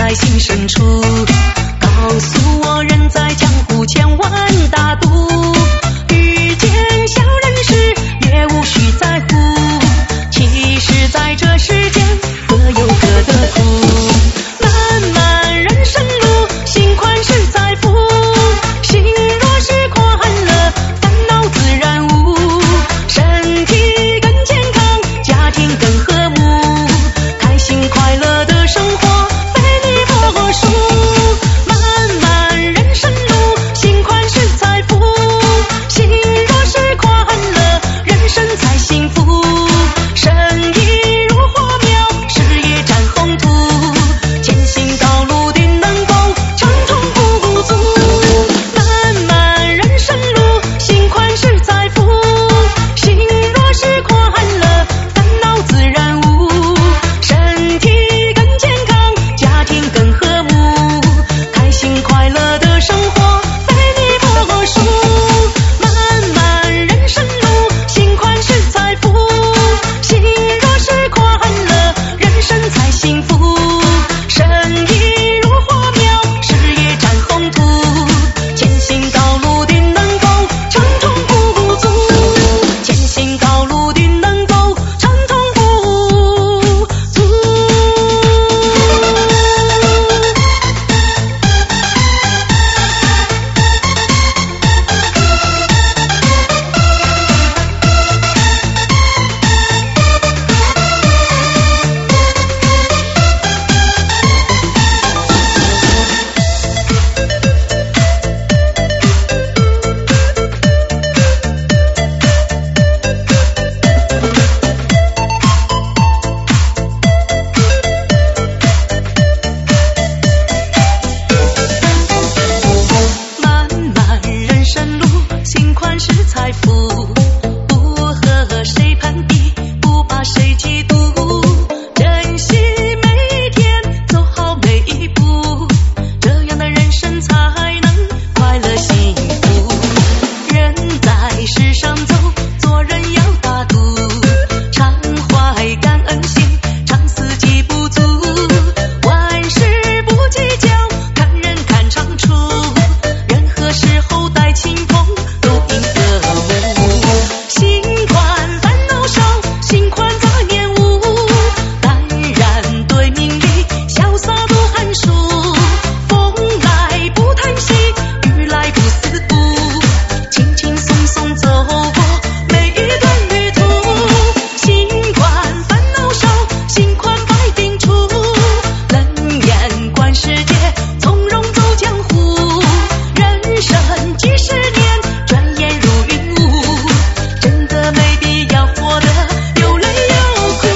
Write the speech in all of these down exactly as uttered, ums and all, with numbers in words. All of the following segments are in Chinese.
在心深处，告诉我人在江湖千万大度，遇见小人时也无需在乎，其实在这世间各有各的苦，漫漫人生路，心宽是财富，心若是快乐，烦恼自然无，身体更健康，家庭更和睦，开心快乐的生活非你莫属，漫漫人生路，心宽是财富，心若是快乐，人生才幸福，生意如火苗，事业展宏图，前行道路定能够畅通无阻，漫漫人生路，心宽是财富，心若是快乐，烦恼自然无，身体更健康，家庭更和睦，开心快乐的生活非你莫属，漫漫人生路，心宽是财富，心若是快乐，人生才幸福，生意如火苗，事业展宏图，前行道路定能够畅通无阻，前行道路定能够畅通无阻。漫漫人生路，心宽是财富，不和谁攀比，不把谁嫉妒，珍惜每一天，走好每一步，这样的人生才能快乐幸福，人在世上走，做人要大度，常怀感恩心，常四季不足，万事不计较，看人看长处，任何时候待清风，都应和睦，心宽烦恼少，心宽杂念无，淡然对名利，潇洒不含蓄，风来不叹息，雨来不思故，轻轻松松走过每一段旅途，心宽烦恼少，心宽百病除，冷眼观世界，从容走江湖，人生几十年，转眼如云雾，真的没必要活得又累又苦。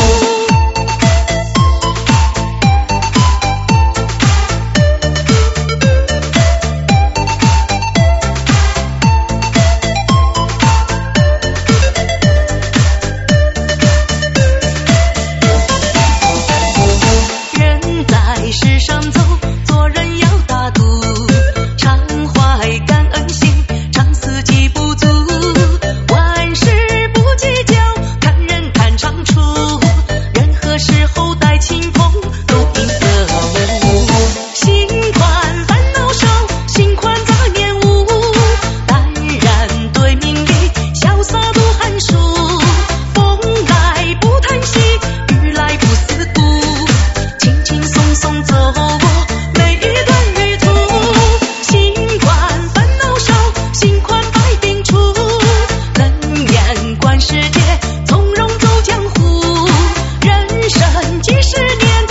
人在世上走，做人要大度，常怀感恩心，常四季不足，万事不计较，看人看长处，任何时候待清风，都应和睦，心宽烦恼少，心宽杂念无，淡然对名利，潇洒不含蓄，风来不叹息，雨来不思故，轻轻松松走过每一段旅途，心宽烦恼少，心宽百病除，冷眼观世界，从容走江湖，人生几十年，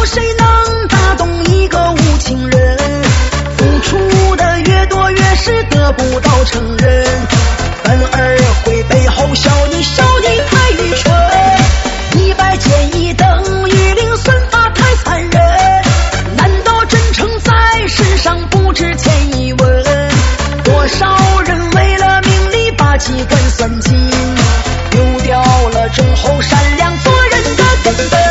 有谁能打动一个无情人？付出的越多，越是得不到承认，反而会背后笑你，笑你太愚蠢。一百减一等于零，算法太残忍，难道真诚在世上不值钱一文？多少人为了名利把器官算尽，丢掉了忠厚善良做人的根本。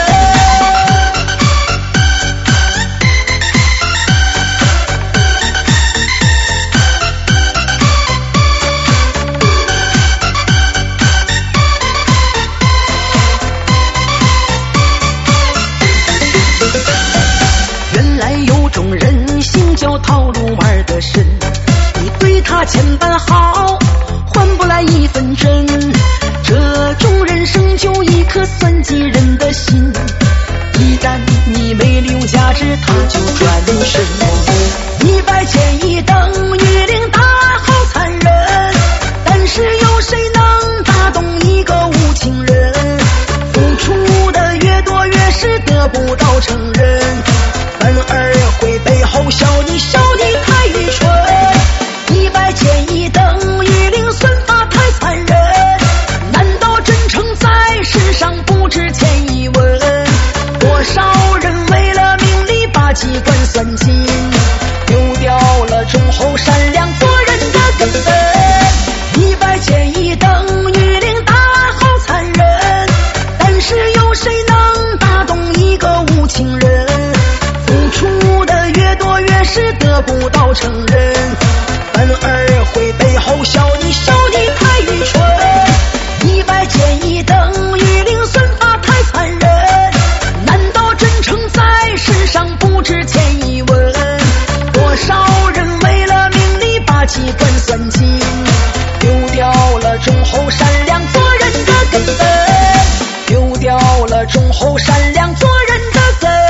原来有种人性叫套路玩的深，你对他千般好，换不来一分真。这种人生就一颗算计人的心，一旦你没利用价值，他就转身。一百减一等于零，大好残忍，但是有谁能打动一个无情人？付出的越多，越是得不到承认，反而会背后笑你，笑你太愚蠢。一百减一等于零，算法太残忍，难道真诚在世上不值钱一文？多少人为了名利把器官算尽，丢掉了忠厚善良做人的根本。一百减一等于零，大好残忍，但是有谁能打动一个无情人？付出的越多，越是得不到承认，反而会背后笑你，笑你太愚蠢。一百减一等于零，算法太残忍，难道真诚在世上不值钱一文？多少人为了名利把器官算尽，丢掉了忠厚善良做人的根本，丢掉了忠厚善良做人的根本。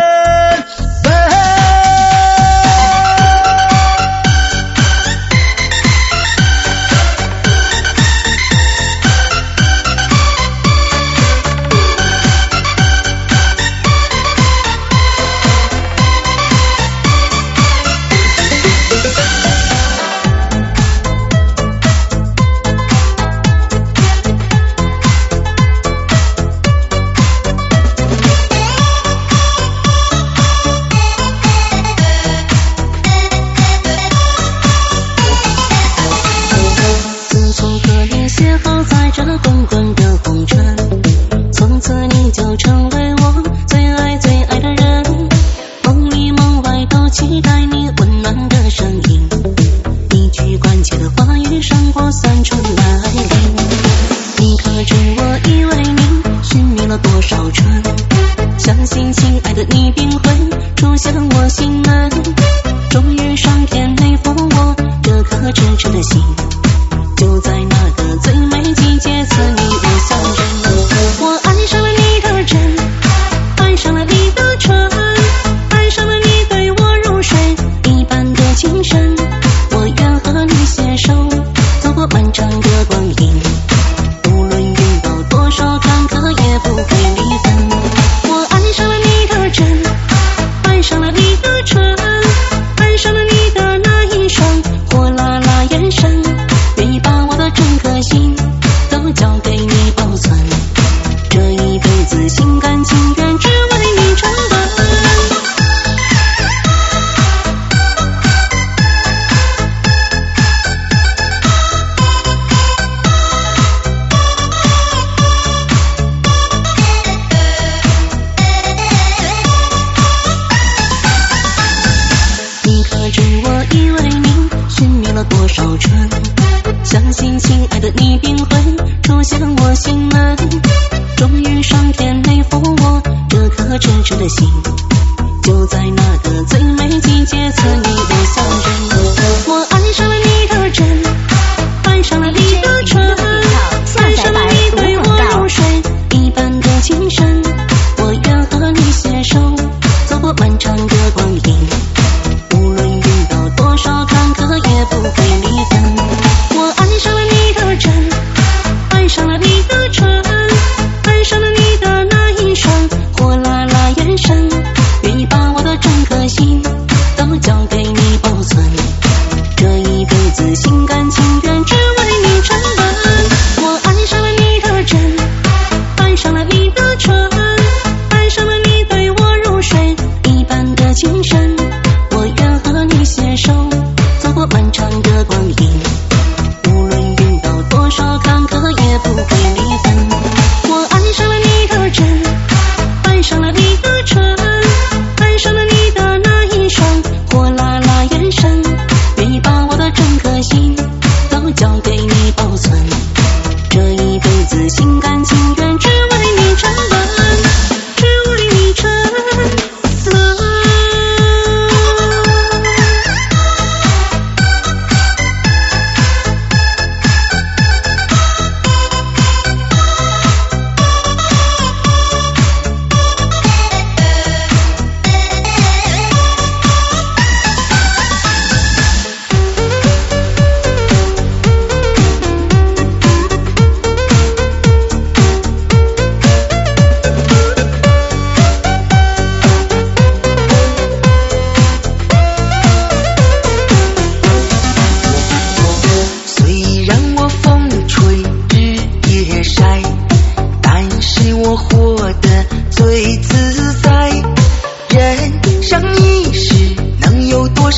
爱上了你的那一双火辣辣眼神，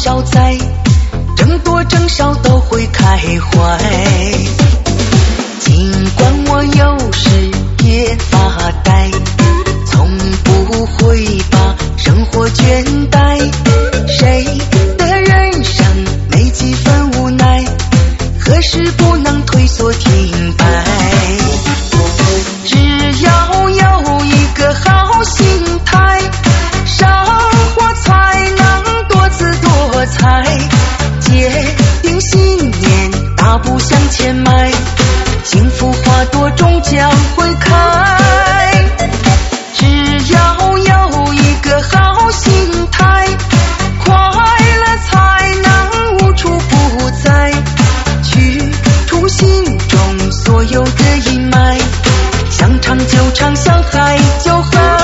少灾，争多争少都会开怀。尽管我有时也发呆，从不会把生活倦怠。谁的人生没几分无奈，何时不能退缩停摆？只要有一个好心态，生活才能多姿多彩。坚定信念，大步向前迈，幸福花朵终将会开。只要有一个好心态，快乐才能无处不在，去除心中所有的阴霾，想唱就唱，想嗨就嗨。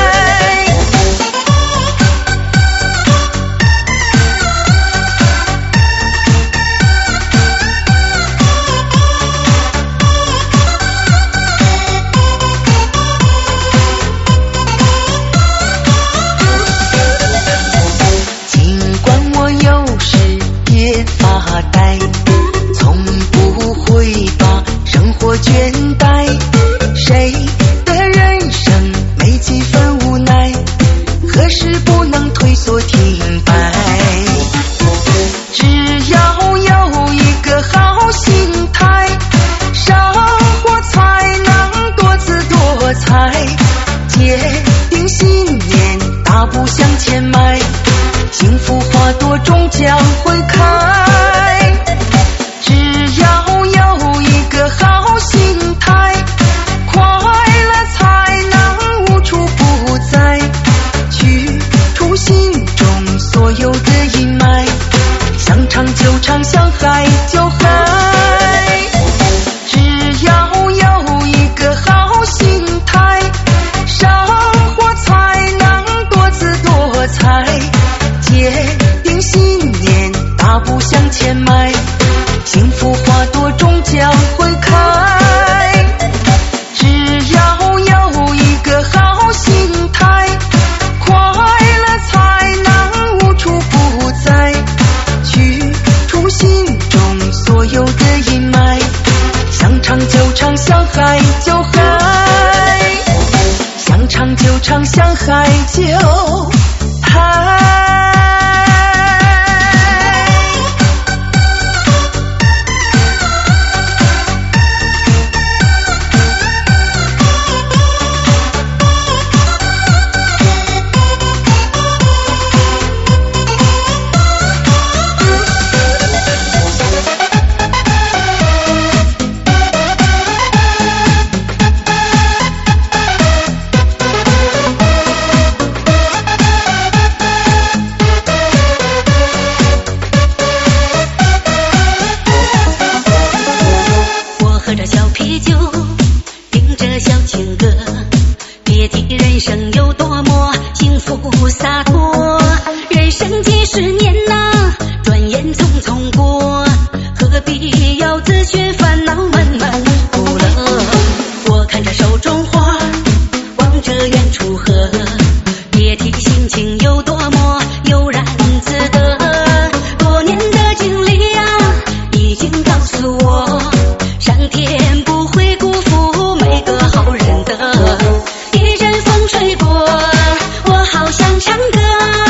发呆，从不会把生活倦怠。谁的人生没几分无奈，何时不能退缩停摆？只要有一个好心态，生活才能多姿多彩。坚定信念，大步向前迈，幸福花朵终将会开。唱就唱，想嗨就嗨。只要有一个好心态，生活才能多姿多彩。坚定信念，大步向前迈，幸福花朵终将会开。只要有一个好心态，快乐才能无处不在，去除心中所有的阴霾，想唱就唱，想嗨就嗨，想唱就唱，想嗨就嗨。人生有多么幸福洒脱，人生几十年呐，转眼匆匆过，何必要自寻烦恼闷闷不乐？我看着手中花，望着远处河，别提心情有多么悠然自得。多年的经历啊，已经告诉我，上天不会辜负每个好人的。吹过，我好想唱歌。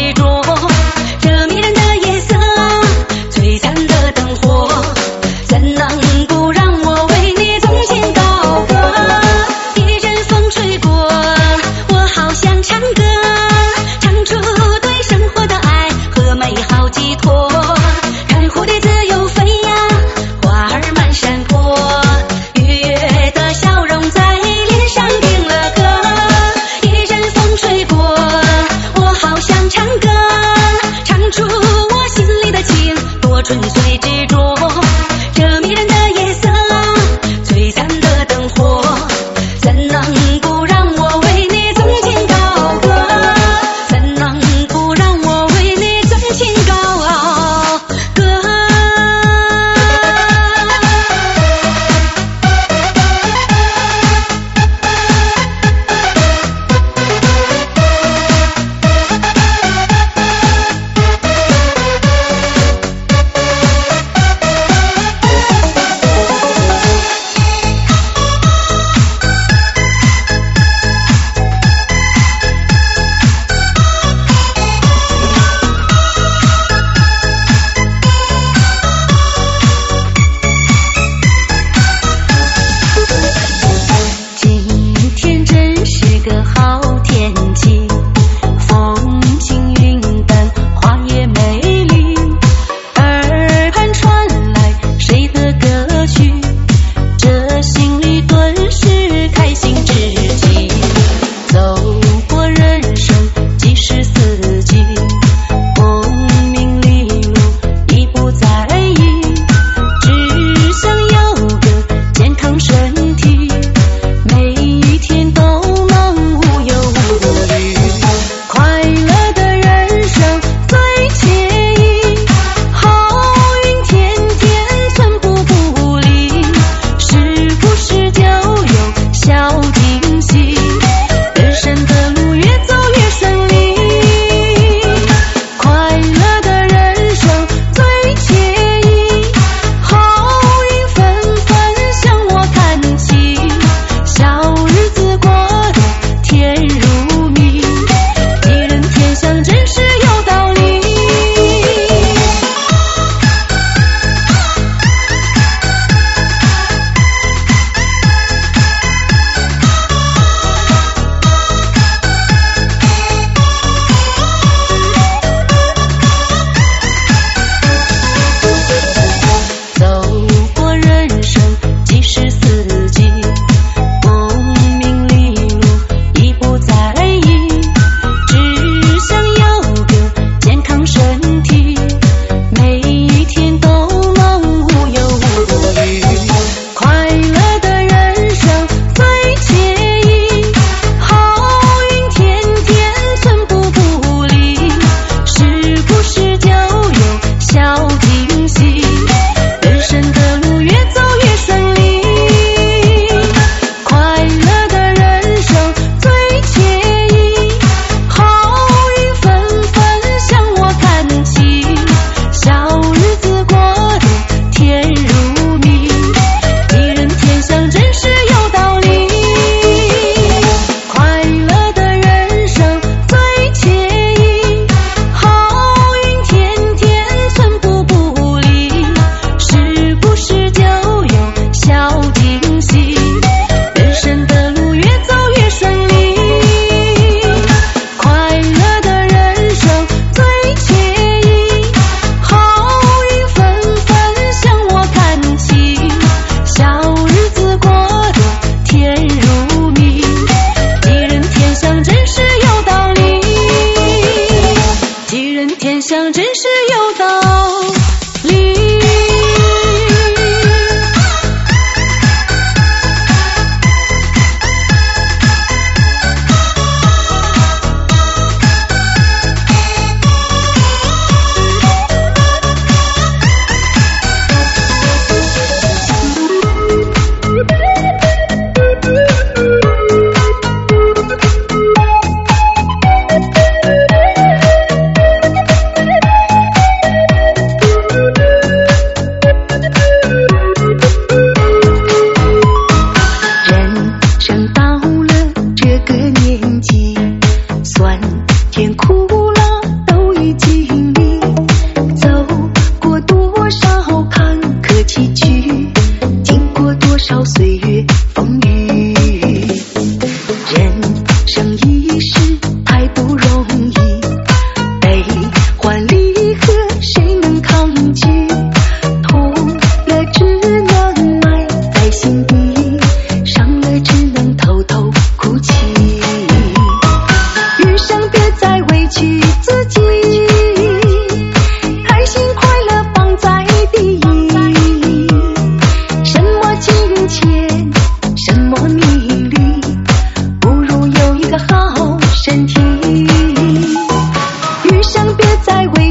执着，这迷人的夜色，璀璨的灯火，怎能不让我为你纵情高歌？一阵风吹过，我好想唱歌，唱出对生活的爱和美好寄托。看蝴蝶自由飞呀，花儿满山坡，愉悦的笑容在脸上定了格。一阵风吹过，我好想唱歌，唱出我心里的情，多纯粹执着。这迷人的夜色，璀璨的灯火，怎能不让我为你纵情高歌？怎能不让我为你纵情高歌？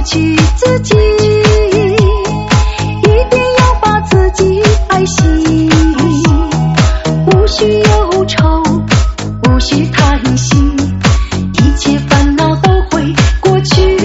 屈自己，一定要把自己爱惜，无需忧愁，无需叹息，一切烦恼都会过去。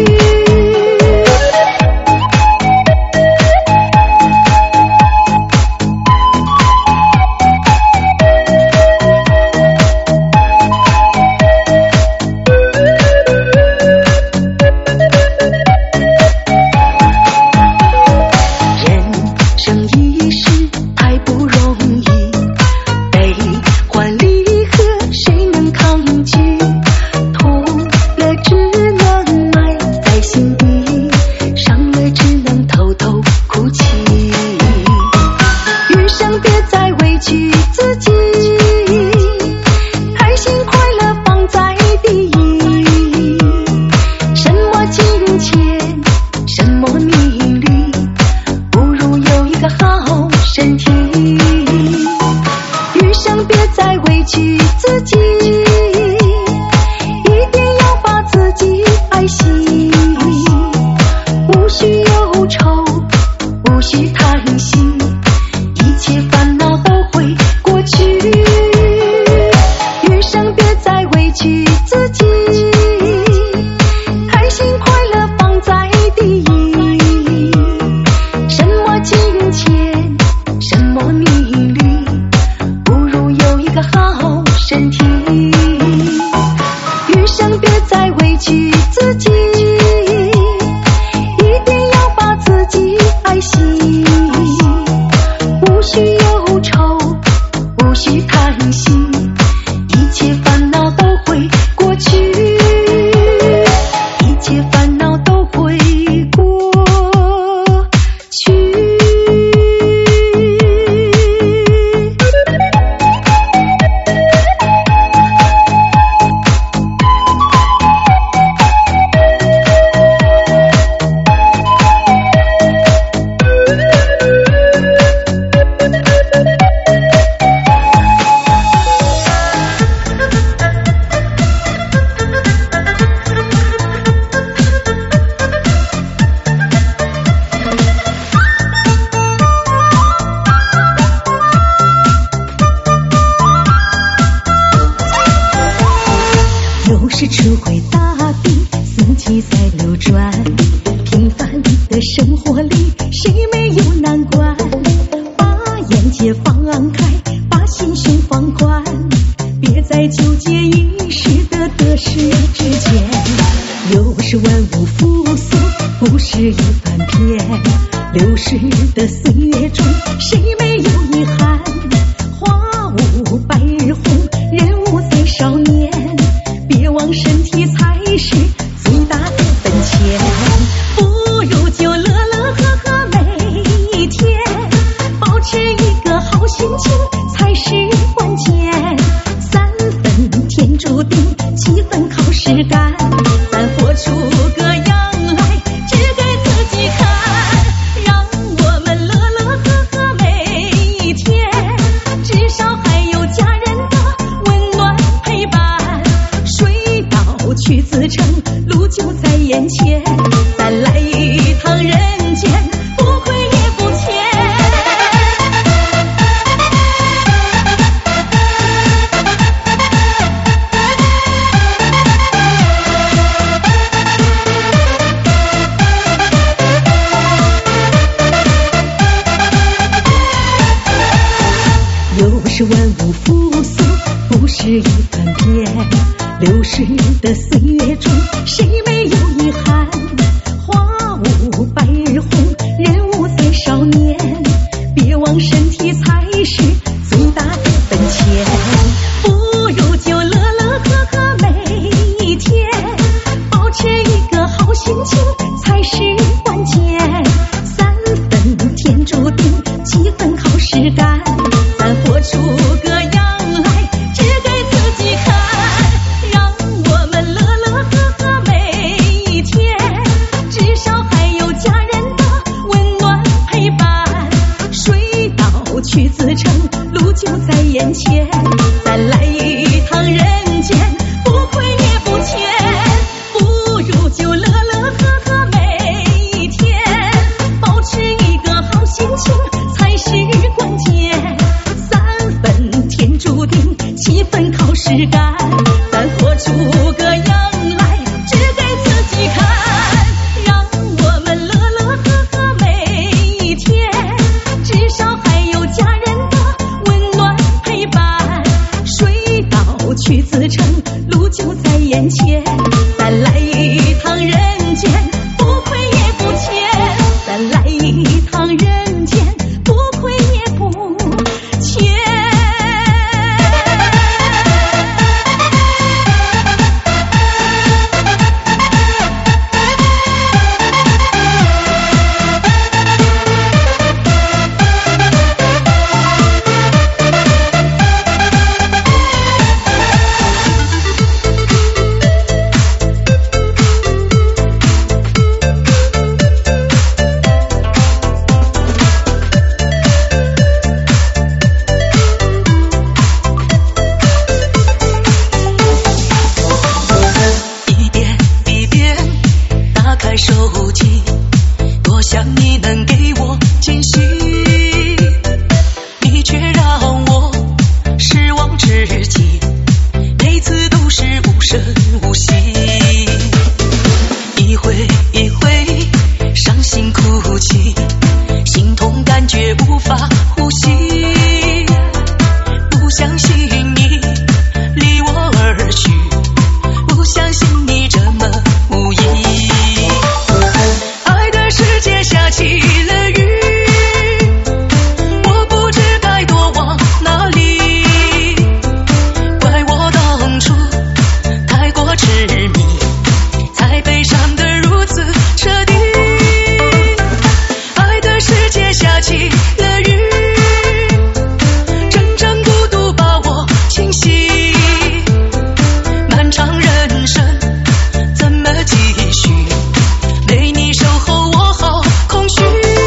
不如就乐乐呵呵美在收集，多想你能给我惊喜，你却让我失望至极，每次都是无声无息，一回一回伤心哭泣，心痛感觉无法呼吸，不相信你离我而去，不相信你这么无意，爱的世界下起了雨，我不知该躲往哪里，怪我当初太过痴迷，才悲伤得如此彻底，爱的世界下起了雨，真正孤独把我侵袭，漫长人生怎么继续，没你守候我好空虚，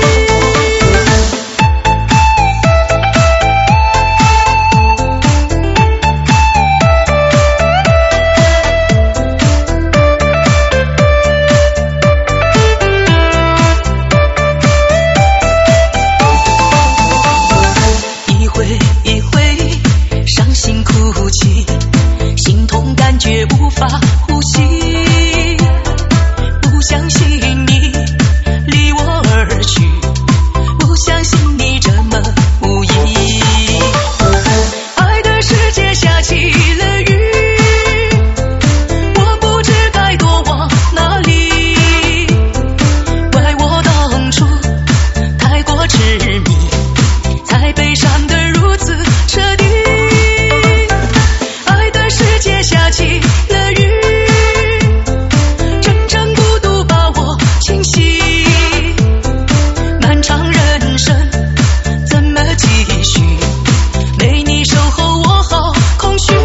一回一回伤心哭泣，心痛感觉无法呼吸，不相信你离我而去，不相信你这么无意，爱的世界下起了雨，我不知该躲往哪里，怪我当初太过痴迷，才悲伤得如此彻底，爱的世界下起了雨，真正孤独把我侵袭，漫长人生怎么继续，没你守候我好空虚，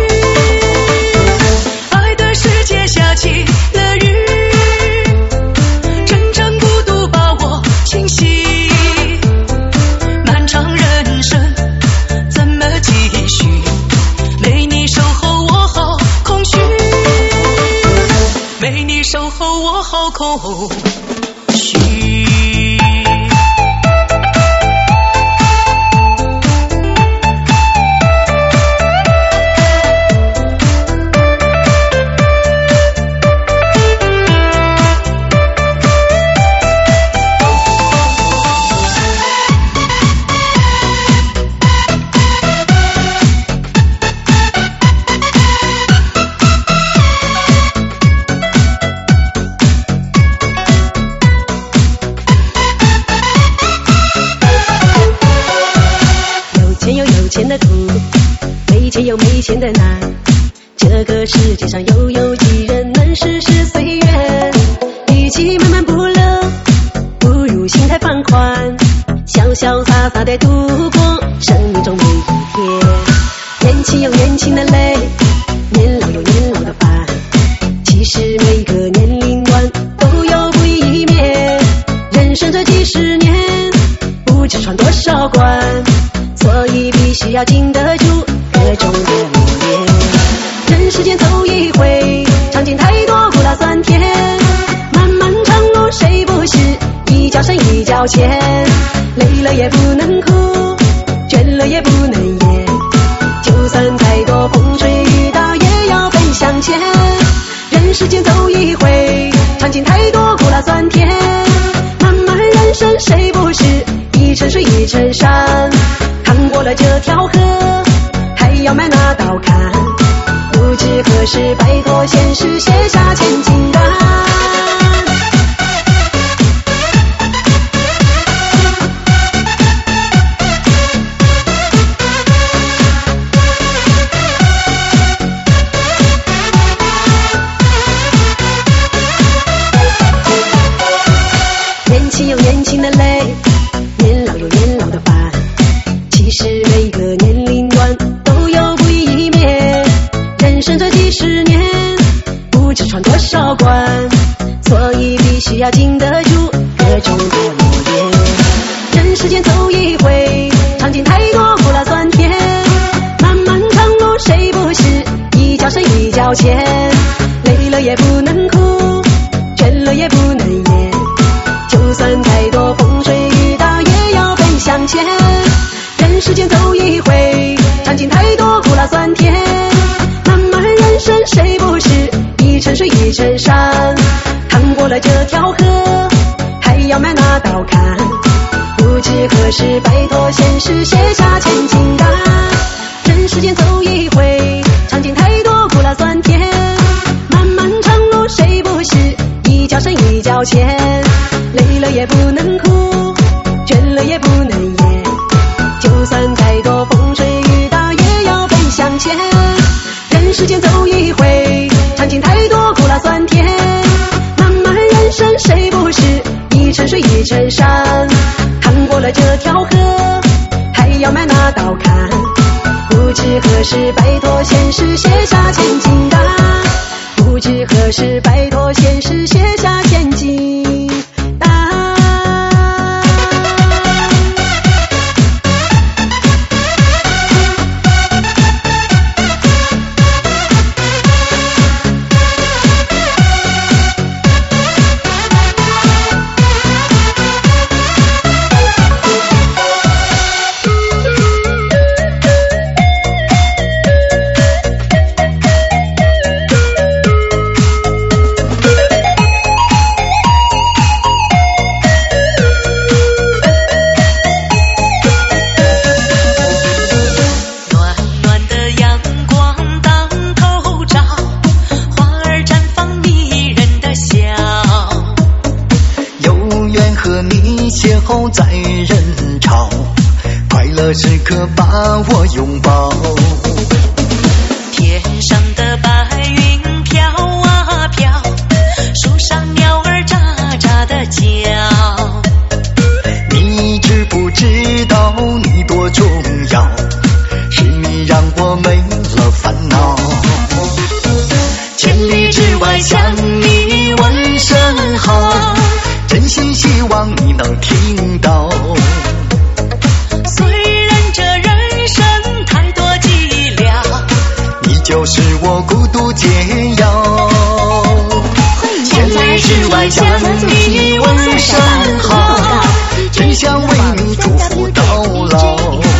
爱的世界下起了雨，真正孤独把我侵袭，漫长人生怎么继续，没你守候我好空虚，没你守候我好空虚。 没钱有没钱的难，这个世界上又有几人能世事随缘，与其闷闷不乐，不如心态放宽，潇潇洒洒地度过生命中每一天，年轻有年轻的累，年老有年老的烦，其实每个年龄段都有不一面，人生这几十年不知穿多少关，所以必须要经得住各种的磨练，人世间走一回，尝尽太多苦辣酸甜，漫漫长路谁不是一脚深一脚浅，累了也不能哭，倦了也不能言，就算再多风吹雨打也要奔向前，人世间走一回，尝尽太多苦辣酸甜，漫漫人生谁不是一程水一程山，看过了这条河，还要迈那道坎，不知何时摆脱现实，写下千金单。年轻有年轻的累，年老有年老的烦，其实每个年龄段都有不一面，人生这几十年不知穿多少关，所以必须要经得住各种的磨练，人世间走一回，尝尽太多苦辣酸甜，漫漫长路谁不是一脚深一脚浅，累了也不能哭，倦了也不能言， 了这条河，还要买那道坎，不知何时摆脱现实，卸下千金担。人世间走一回，尝尽太多苦辣酸甜，漫漫长路谁不是一脚深一脚浅，累了也不能哭，倦了也不能言，就算再多风吹雨打也要奔向前。人世间走一回，尝尽太多苦辣酸甜，漫漫人生谁不是一程水一程山，趟过了这条河，还要迈那道坎，不知何时摆脱现实，卸下千金担，不知何时摆脱现实，卸下千金担。 邂逅在人潮，快乐时刻把我拥抱。 天上的白云飘啊飘，树上鸟儿喳喳的叫。 你知不知道你多重要？是你让我没了烦恼。千里之外向你问声好，真心希望你能听到。 虽然这人生太多寂寥， 你就是我孤独解药。千里之外向你问声好，真想为你祝福到老。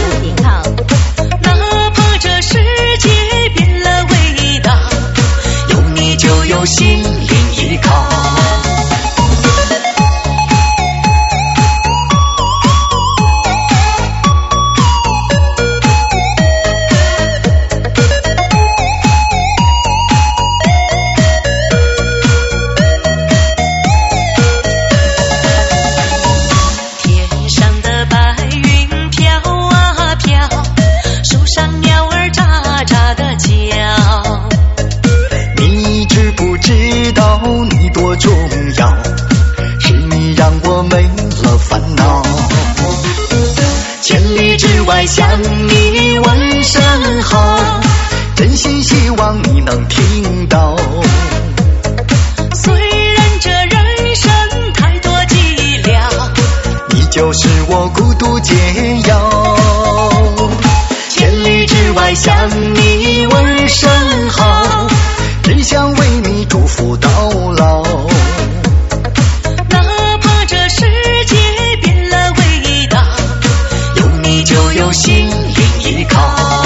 哪怕这世界变了味道， 有你就有心灵依靠。重要，是你让我没了烦恼。千里之外向你问声好，真心希望你能听到。 虽然这人生太多寂寥， 你就是我孤独解药。千里之外向你问声好，只想为你祝福到老。 哪怕这世界变了味道， 有你就有心灵依靠。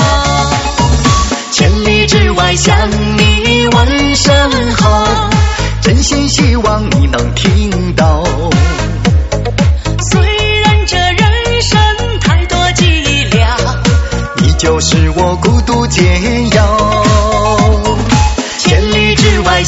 千里之外向你问声好，真心希望你能听到。 虽然这人生太多寂寥， 你就是我孤独解药。千里之外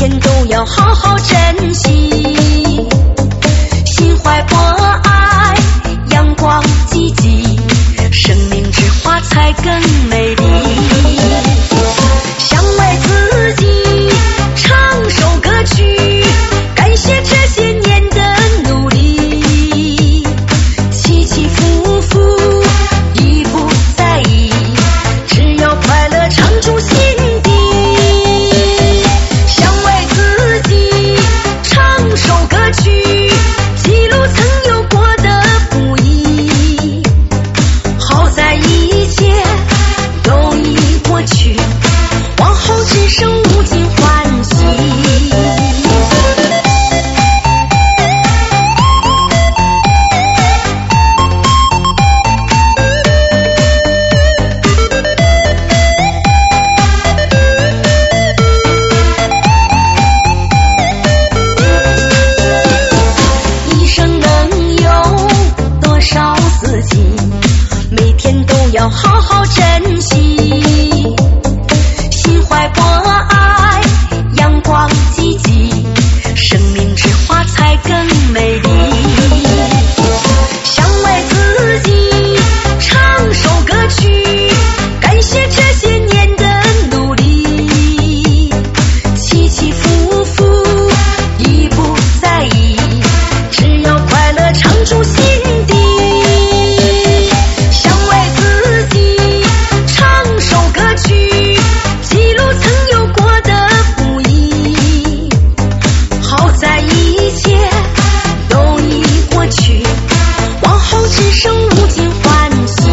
天都要好好珍惜，心怀博爱，阳光积极，生命之花才更美丽。想为自己唱首歌曲，感谢这些年的努力，起起伏伏已不在意，只要快乐常驻心底。想为自己唱首歌曲，记录曾有过的不易，好在一切都已过去，往后只剩无尽欢喜。一生能有多少四季，每天都要好好珍惜，心怀博爱，阳光积极，生命之花才更美丽。想为自己唱首歌曲，感谢这些年的努力，起起伏伏已不在意，只要快乐常驻心底。想为自己唱首歌曲，记录曾有过的不易，好在一切都已过去，往后只剩无尽欢喜。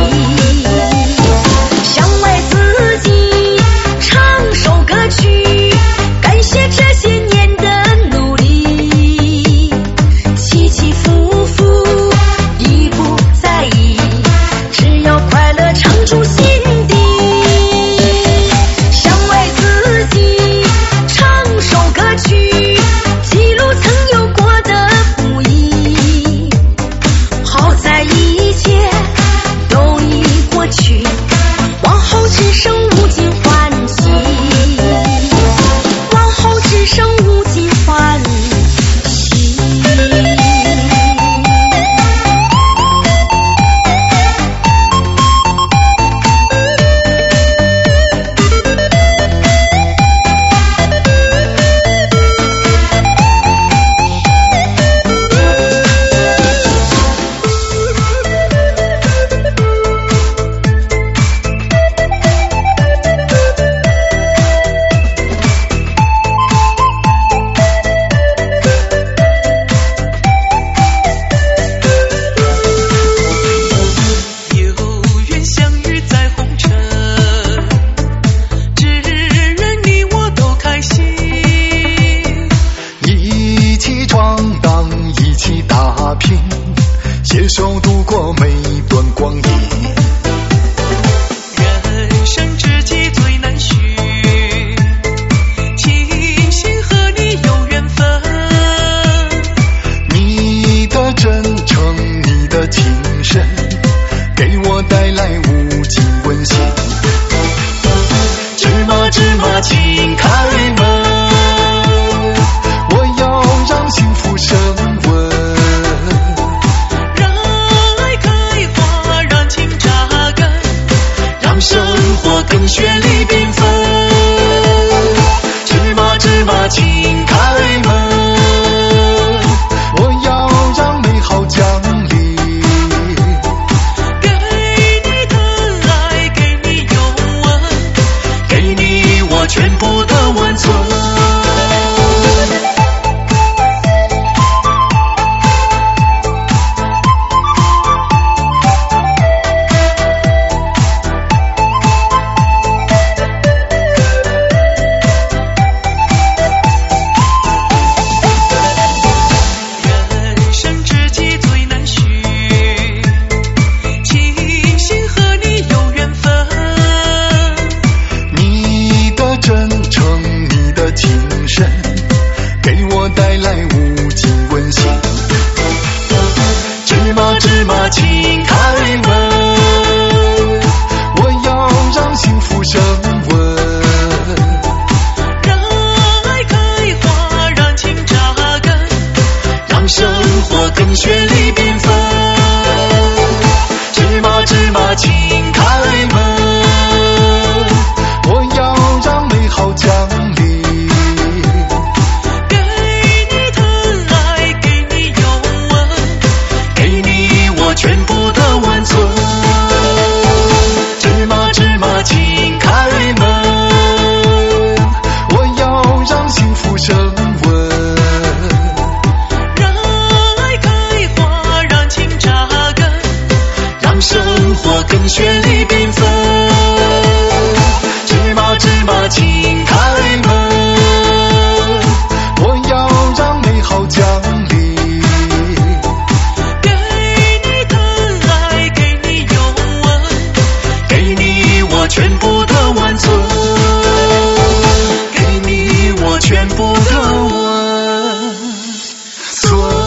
想为自己唱首歌曲，感谢这些年的努力，起起伏伏已不在意，只要快乐常驻心底。想为自己唱首歌曲，记录曾有过的不易，好在一切都已过去，往后只剩无尽欢喜，往后只剩无尽欢喜。 有缘相遇在红尘，只愿你我都开心。 一起闯荡，一起打拼，携手度过每段光阴。 人生知己最难寻，庆幸和你有缘分。 你的真诚，你的情深，给我带来无尽温馨。芝麻芝麻请开门，我要让幸福升温。 让爱可个温存。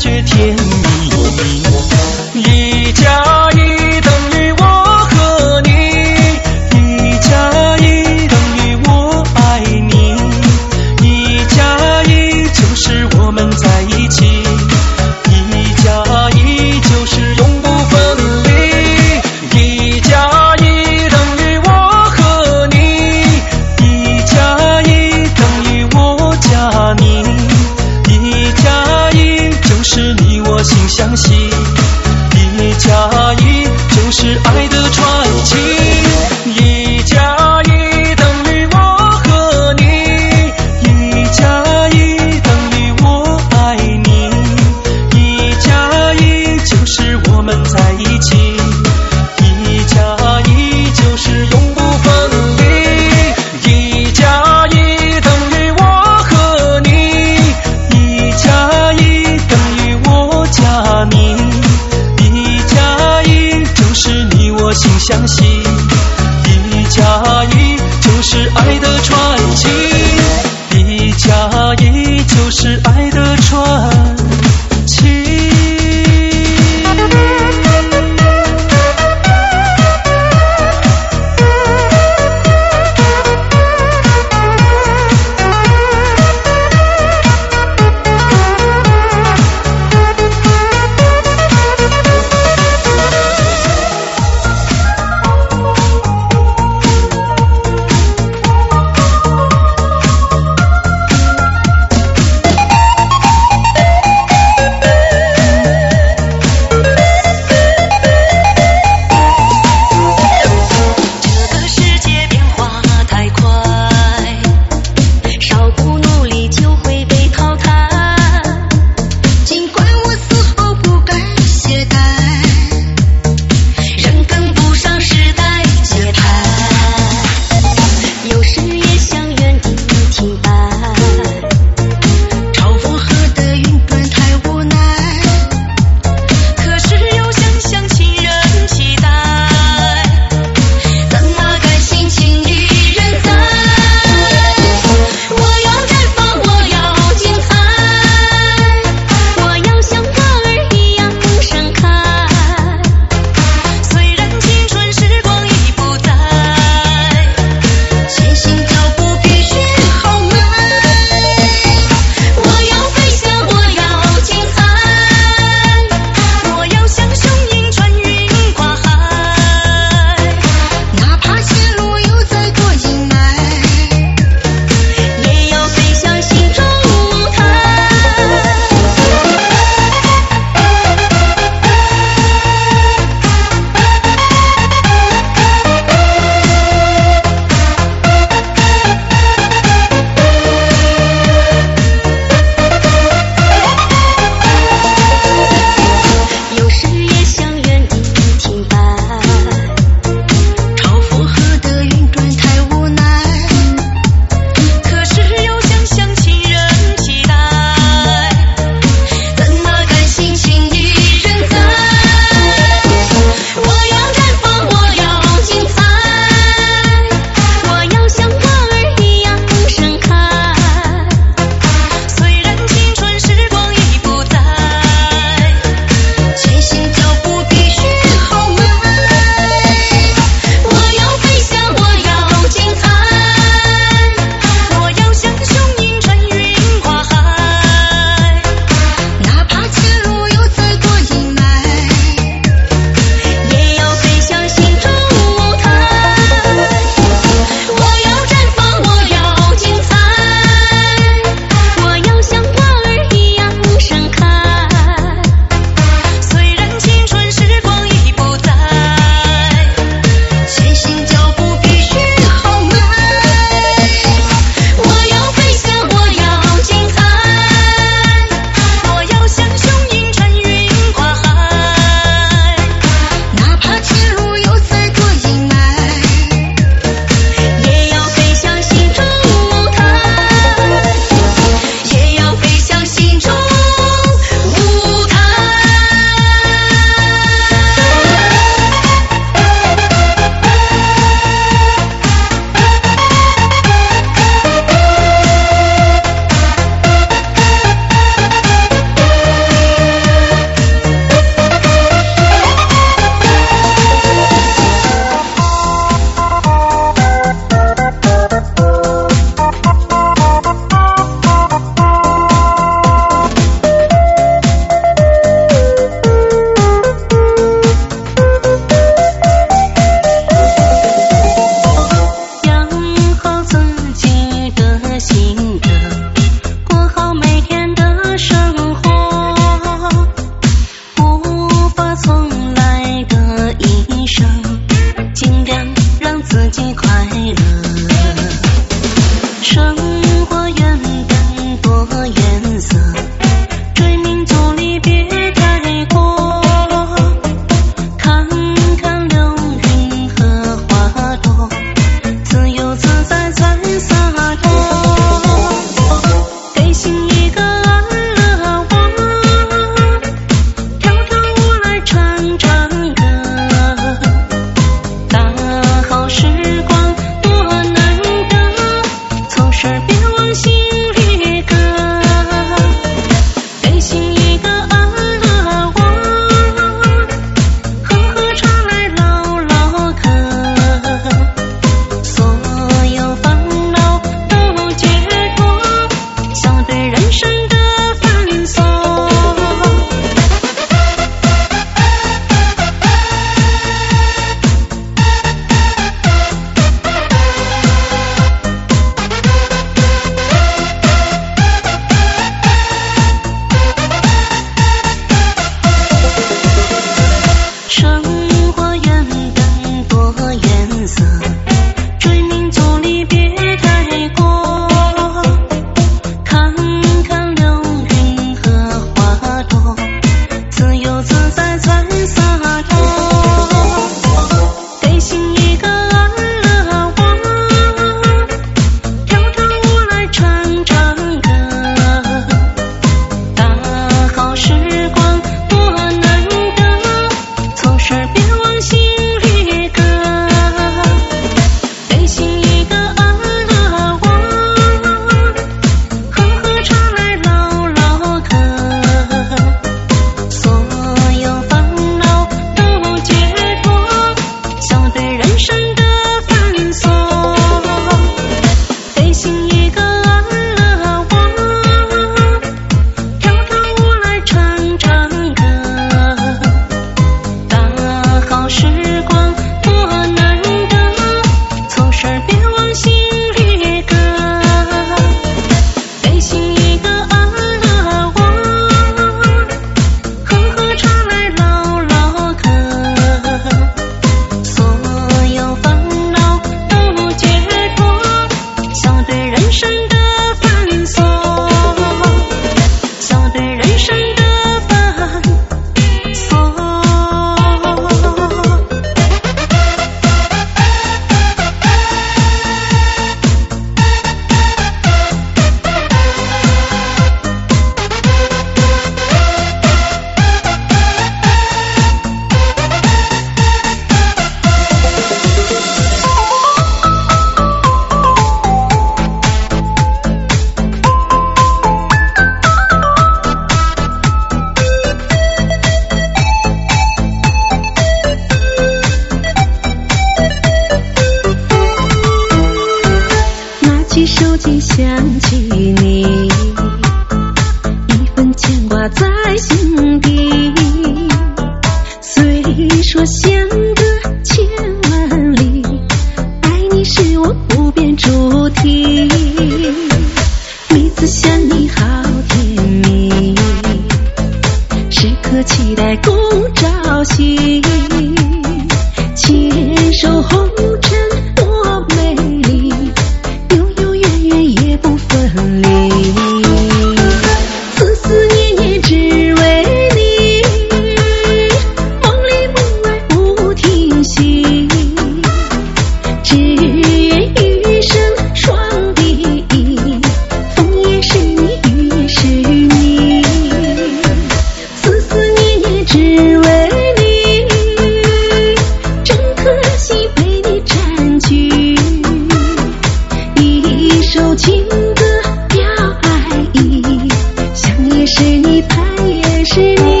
是你，盼也是你。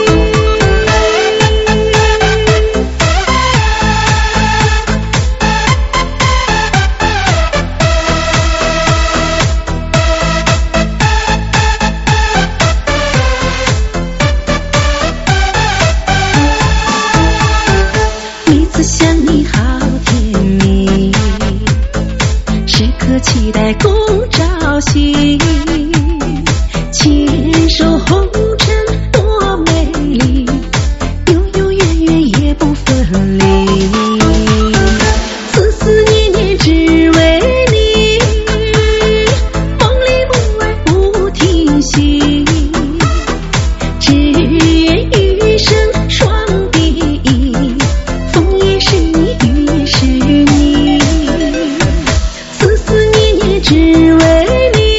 每次想你好甜蜜，时刻期待共朝夕。牵手红尘多美丽，永永远远也不分离。思思念念只为你，梦里梦外不停息。只愿余生双臂，风也是你，雨也是你。思思念念只为你。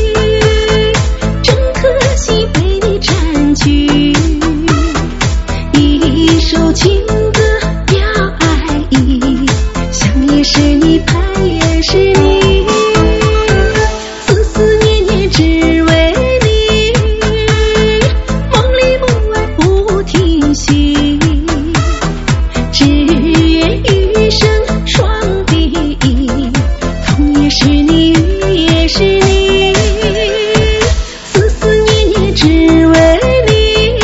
一首情歌表爱意，想也是你，盼也是你。思思念念只为你，梦里梦外不停息。只愿余生双臂，风也是你，雨也是你。思思念念只为你。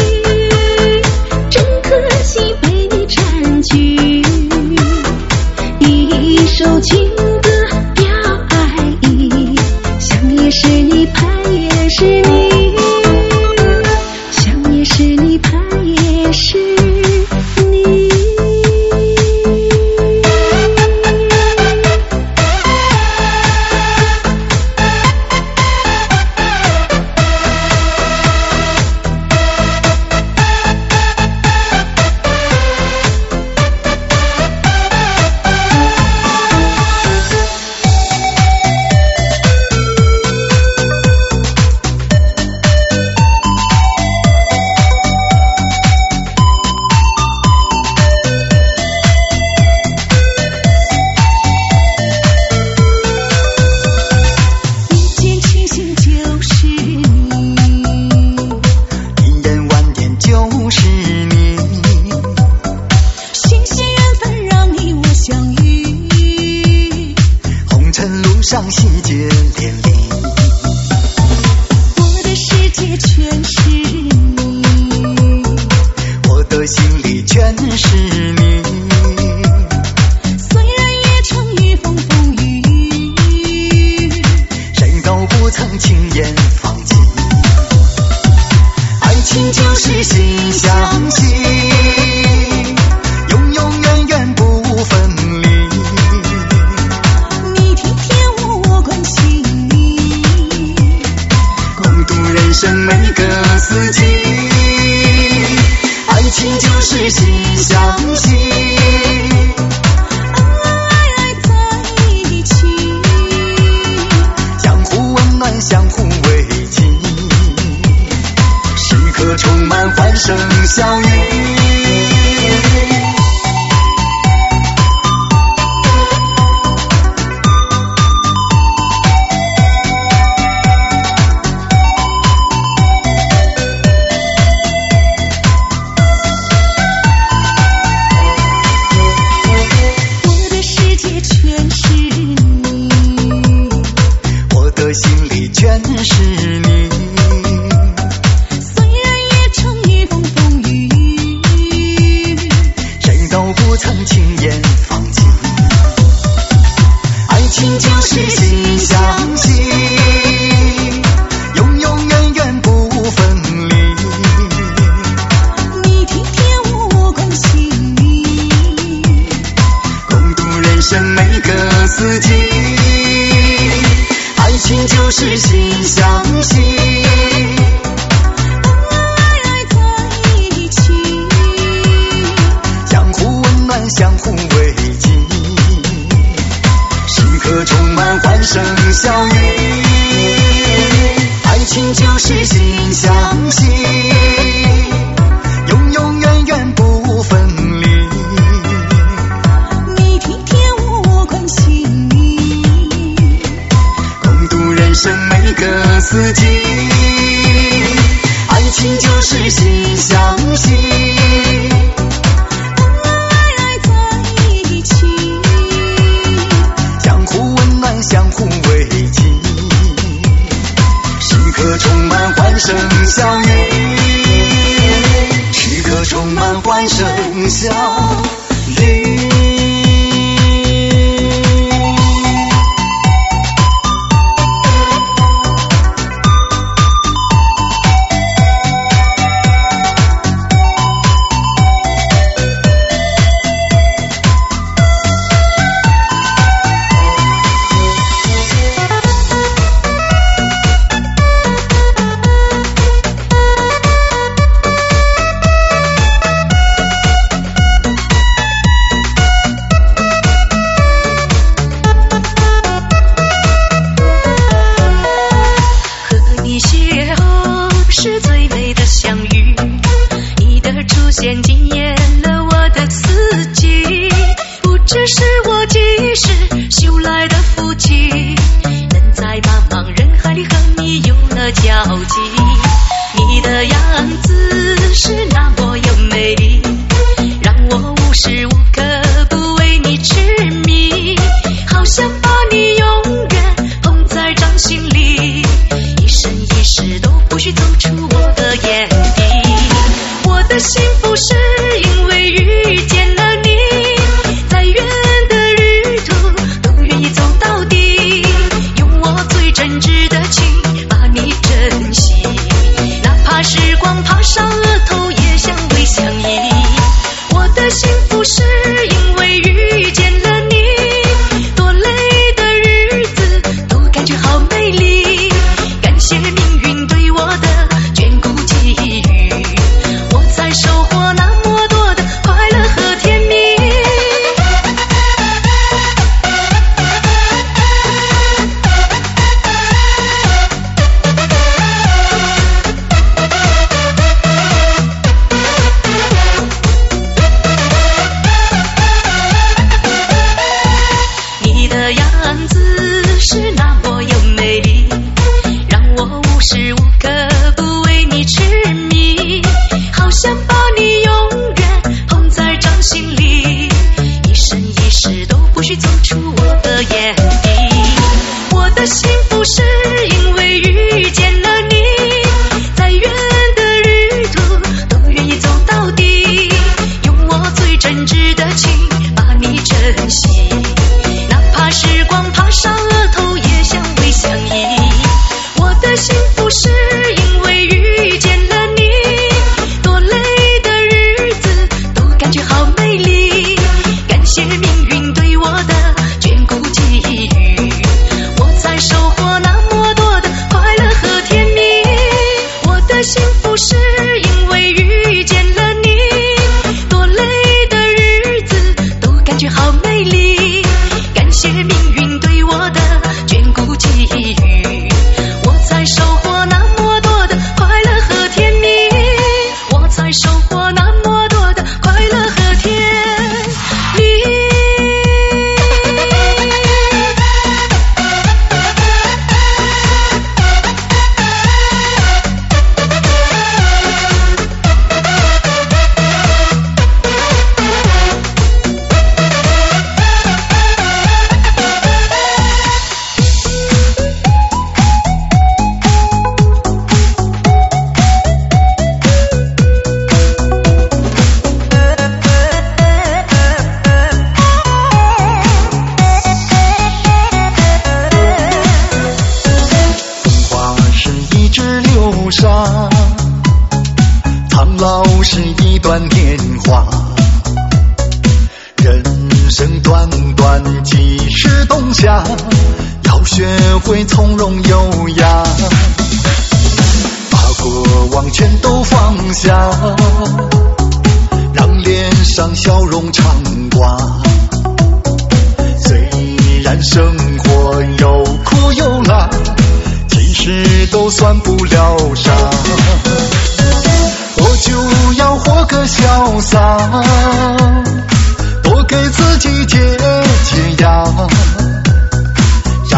一首情歌表爱意，想也是你，盼也是你。想也是你，盼也是你。 上喜结连理， 我的世界全是你， 我的心里全是你。 虽然也曾遇风风雨雨， 谁都不曾轻言放弃。爱情就是心相惜，永永远远不分离。人生每个四季，爱情就是心相惜， 爱爱在一起， 相互温暖，相互慰藉，时刻充满欢声笑语。心里全是你， 虽然也曾遇风风雨雨， 谁都不曾轻言放弃。爱情就是心相惜，永永远远不分离。 你听天我关心你， 共度人生每个四季。爱情就是心相惜， 爱爱在一起， 相互温暖，相互慰藉，时刻充满欢声笑语。爱情就是心相惜，永永远远不分离。 你听天我关心你， 共度人生每个四季。 情就是心相惜， 爱爱在一起， 相互温暖，相互慰藉，时刻充满欢声笑语，时刻充满欢声笑语。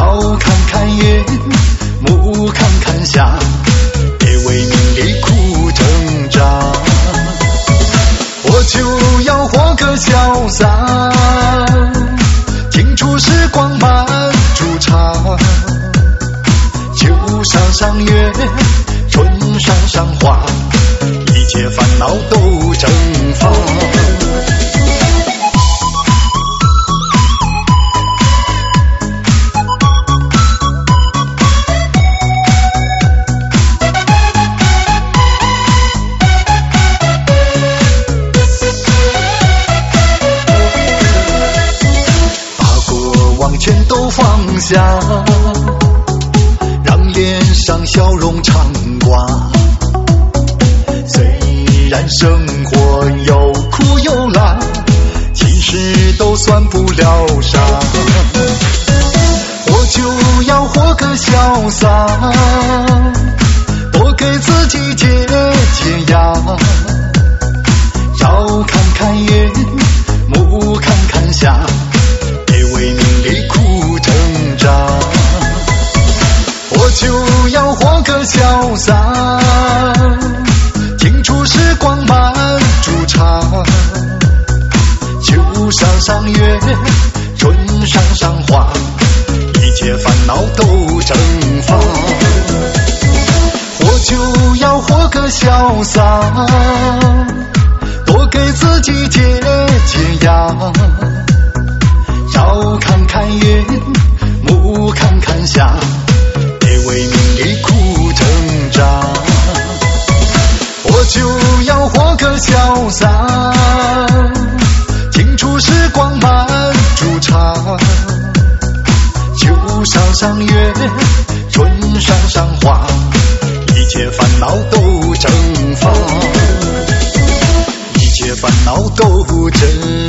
目看看下，别为名利苦上花，一切烦恼都蒸发。全都放下，让脸上笑容常挂。虽然生活有苦有辣，其实都算不了啥。活就要活个潇洒，多给自己解解压。绕看看云，目看看霞，别为名利苦挣扎。活就要活个潇洒，清楚时光慢煮茶。秋上上月，春上上花，一切烦恼都蒸发。活就要活个潇洒，多给自己解解压。绕看看云，目看看霞，别为名利苦挣扎。活就要活个潇洒，清楚时光慢煮茶。秋上上月，春上上花，一切烦恼都蒸发，一切烦恼都蒸发。